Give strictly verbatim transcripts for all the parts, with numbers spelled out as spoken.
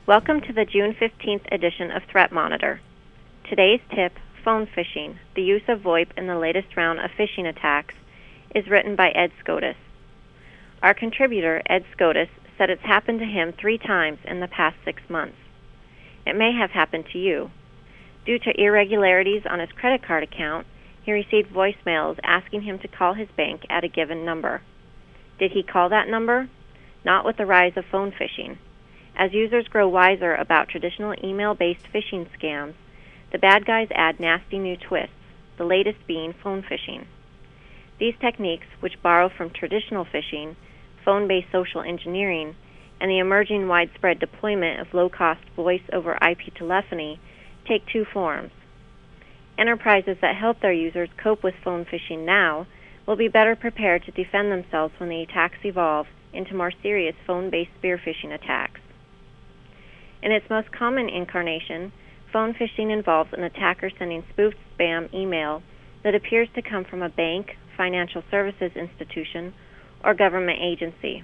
Welcome to the June fifteenth edition of Threat Monitor. Today's tip, phone phishing, the use of VoIP in the latest round of phishing attacks, is written by Ed Scotus. Our contributor, Ed Scotus, said it's happened to him three times in the past six months. It may have happened to you. Due to irregularities on his credit card account, he received voicemails asking him to call his bank at a given number. Did he call that number? Not with the rise of phone phishing. As users grow wiser about traditional email-based phishing scams, the bad guys add nasty new twists, the latest being phone phishing. These techniques, which borrow from traditional phishing, phone-based social engineering, and the emerging widespread deployment of low-cost voice-over I P telephony, take two forms. Enterprises that help their users cope with phone phishing now will be better prepared to defend themselves when the attacks evolve into more serious phone-based spear phishing attacks. In its most common incarnation, phone phishing involves an attacker sending spoofed spam email that appears to come from a bank, financial services institution, or government agency.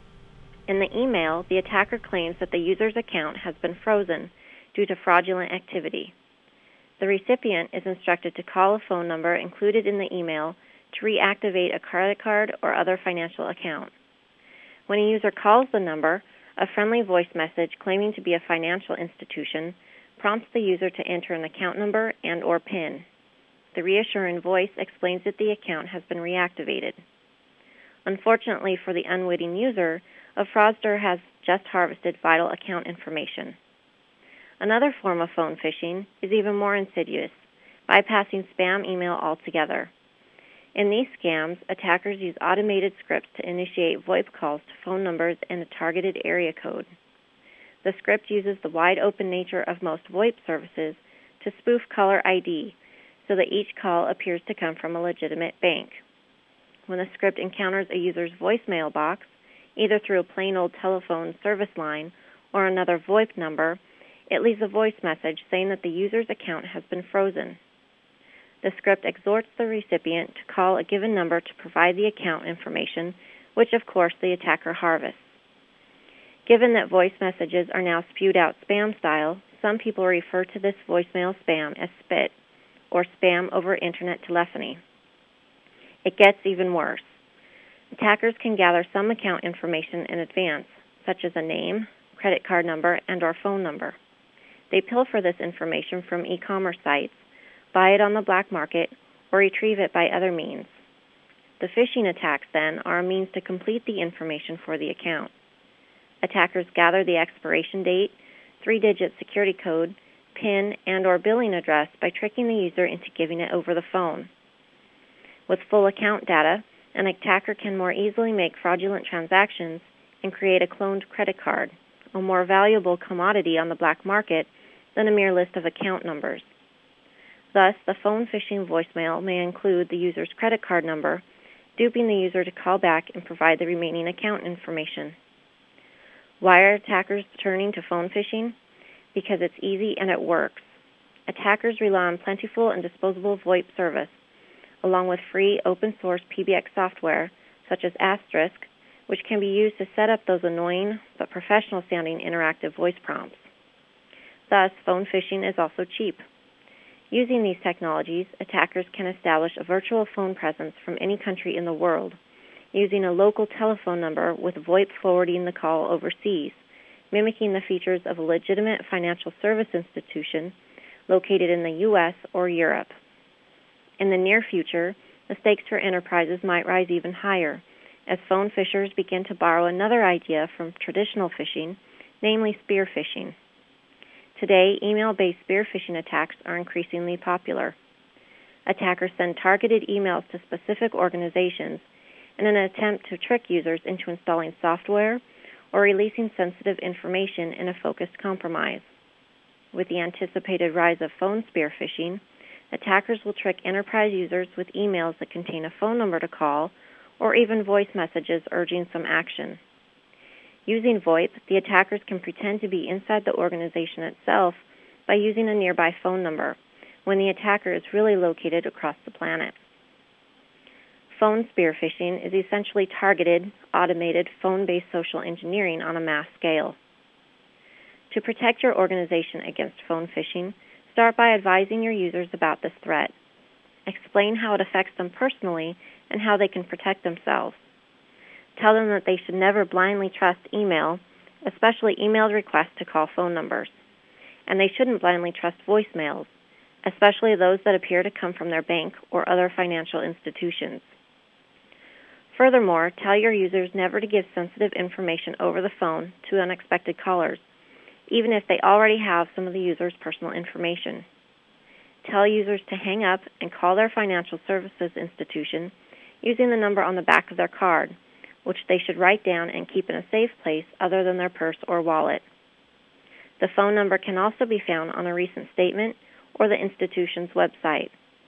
In the email, the attacker claims that the user's account has been frozen due to fraudulent activity. The recipient is instructed to call a phone number included in the email to reactivate a credit card or other financial account. When a user calls the number, a friendly voice message claiming to be a financial institution prompts the user to enter an account number and or PIN. The reassuring voice explains that the account has been reactivated. Unfortunately for the unwitting user, a fraudster has just harvested vital account information. Another form of phone phishing is even more insidious, bypassing spam email altogether. In these scams, attackers use automated scripts to initiate VoIP calls to phone numbers and a targeted area code. The script uses the wide-open nature of most VoIP services to spoof caller I D so that each call appears to come from a legitimate bank. When the script encounters a user's voicemail box, either through a plain old telephone service line or another VoIP number, it leaves a voice message saying that the user's account has been frozen. The script exhorts the recipient to call a given number to provide the account information, which of course the attacker harvests. Given that voice messages are now spewed out spam style, some people refer to this voicemail spam as SPIT, or spam over internet telephony. It gets even worse. Attackers can gather some account information in advance, such as a name, credit card number, and or phone number. They pilfer this information from e-commerce sites, buy it on the black market, or retrieve it by other means. The phishing attacks, then, are a means to complete the information for the account. Attackers gather the expiration date, three-digit security code, PIN, and or billing address by tricking the user into giving it over the phone. With full account data, an attacker can more easily make fraudulent transactions and create a cloned credit card, a more valuable commodity on the black market than a mere list of account numbers. Thus, the phone phishing voicemail may include the user's credit card number, duping the user to call back and provide the remaining account information. Why are attackers turning to phone phishing? Because it's easy and it works. Attackers rely on plentiful and disposable VoIP service, along with free open-source P B X software, such as Asterisk, which can be used to set up those annoying but professional-sounding interactive voice prompts. Thus, phone phishing is also cheap. Using these technologies, attackers can establish a virtual phone presence from any country in the world, using a local telephone number with VoIP forwarding the call overseas, mimicking the features of a legitimate financial service institution located in the U S or Europe. In the near future, the stakes for enterprises might rise even higher, as phone phishers begin to borrow another idea from traditional phishing, namely spear phishing. Today, email-based spear phishing attacks are increasingly popular. Attackers send targeted emails to specific organizations in an attempt to trick users into installing software or releasing sensitive information in a focused compromise. With the anticipated rise of phone spear phishing, attackers will trick enterprise users with emails that contain a phone number to call or even voice messages urging some action. Using VoIP, the attackers can pretend to be inside the organization itself by using a nearby phone number, when the attacker is really located across the planet. Phone spear phishing is essentially targeted, automated, phone-based social engineering on a mass scale. To protect your organization against phone phishing, start by advising your users about this threat. Explain how it affects them personally and how they can protect themselves. Tell them that they should never blindly trust email, especially emailed requests to call phone numbers. And they shouldn't blindly trust voicemails, especially those that appear to come from their bank or other financial institutions. Furthermore, tell your users never to give sensitive information over the phone to unexpected callers, even if they already have some of the user's personal information. Tell users to hang up and call their financial services institution using the number on the back of their card, which they should write down and keep in a safe place other than their purse or wallet. The phone number can also be found on a recent statement or the institution's website.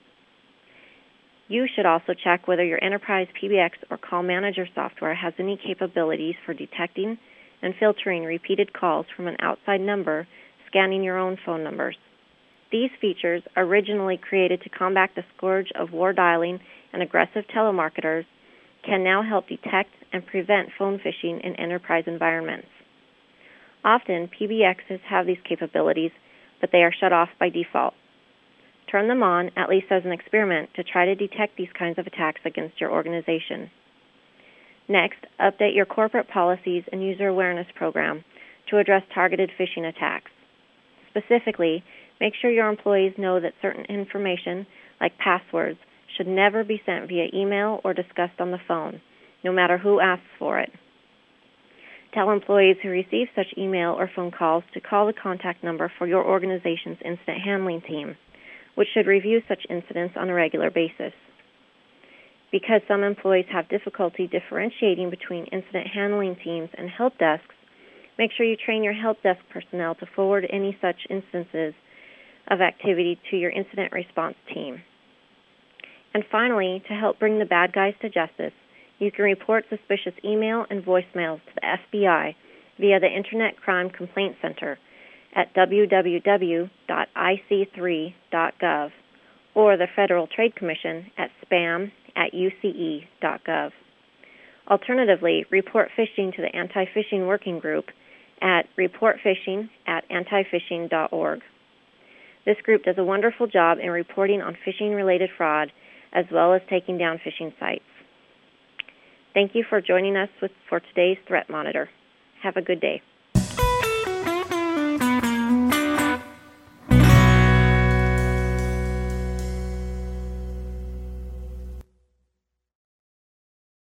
You should also check whether your enterprise P B X or call manager software has any capabilities for detecting and filtering repeated calls from an outside number, scanning your own phone numbers. These features, originally created to combat the scourge of war dialing and aggressive telemarketers, can now help detect and prevent phone phishing in enterprise environments. Often, P B Xs have these capabilities, but they are shut off by default. Turn them on, at least as an experiment, to try to detect these kinds of attacks against your organization. Next, update your corporate policies and user awareness program to address targeted phishing attacks. Specifically, make sure your employees know that certain information, like passwords, should never be sent via email or discussed on the phone, no matter who asks for it. Tell employees who receive such email or phone calls to call the contact number for your organization's incident handling team, which should review such incidents on a regular basis. Because some employees have difficulty differentiating between incident handling teams and help desks, make sure you train your help desk personnel to forward any such instances of activity to your incident response team. And finally, to help bring the bad guys to justice, you can report suspicious email and voicemails to the F B I via the Internet Crime Complaint Center at w w w dot i c three dot gov or the Federal Trade Commission at spam at u c e dot gov. Alternatively, report phishing to the Anti-Phishing Working Group at report phishing at anti phishing dot org. This group does a wonderful job in reporting on phishing-related fraud as well as taking down phishing sites. Thank you for joining us with, for today's Threat Monitor. Have a good day.